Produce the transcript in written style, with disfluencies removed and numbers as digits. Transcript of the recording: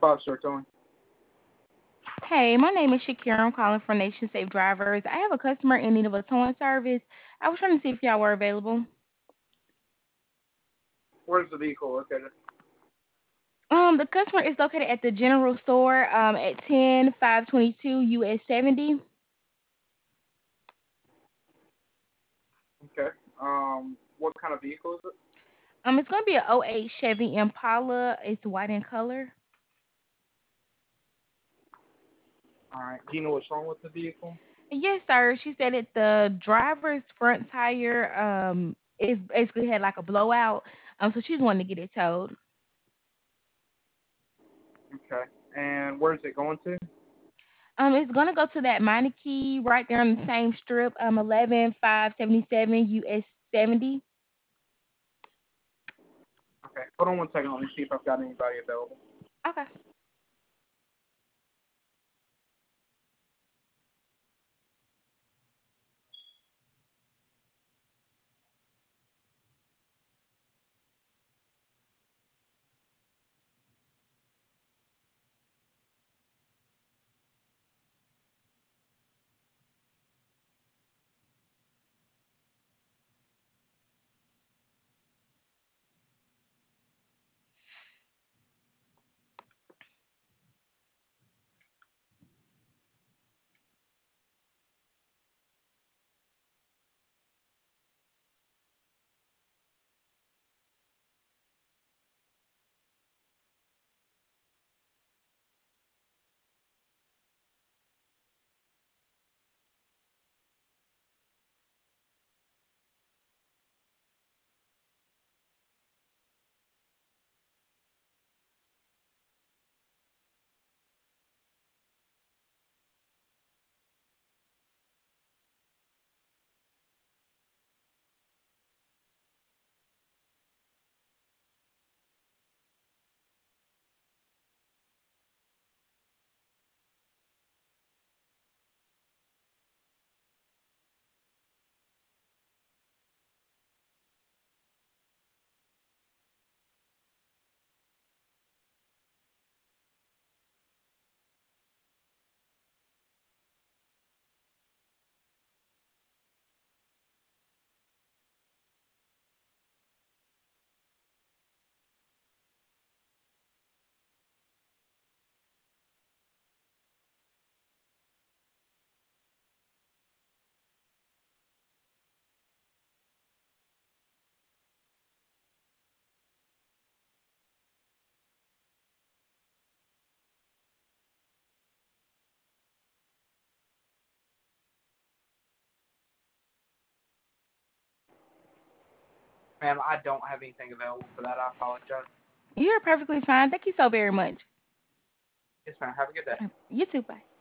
Sir Tony. Hey, my name is Shakira. I'm calling for Nation Safe Drivers. I have a customer in need of a towing service. I was trying to see if y'all were available. Where's the vehicle located? The customer is located at the general store at 10522 US 70. Okay. What kind of vehicle is it? It's going to be an '08 Chevy Impala. It's white in color. All right. Do you know what's wrong with the vehicle? Yes, sir. She said that the driver's front tire is basically had like a blowout. So she's wanting to get it towed. Okay. And where's it going to? It's gonna go to that Meineke right there on the same strip. 11577 US 70. Okay. Hold on one second. Let me see if I've got anybody available. Okay. Ma'am, I don't have anything available for that. I apologize. You're perfectly fine. Thank you so very much. Yes, ma'am. Have a good day. You too. Bye.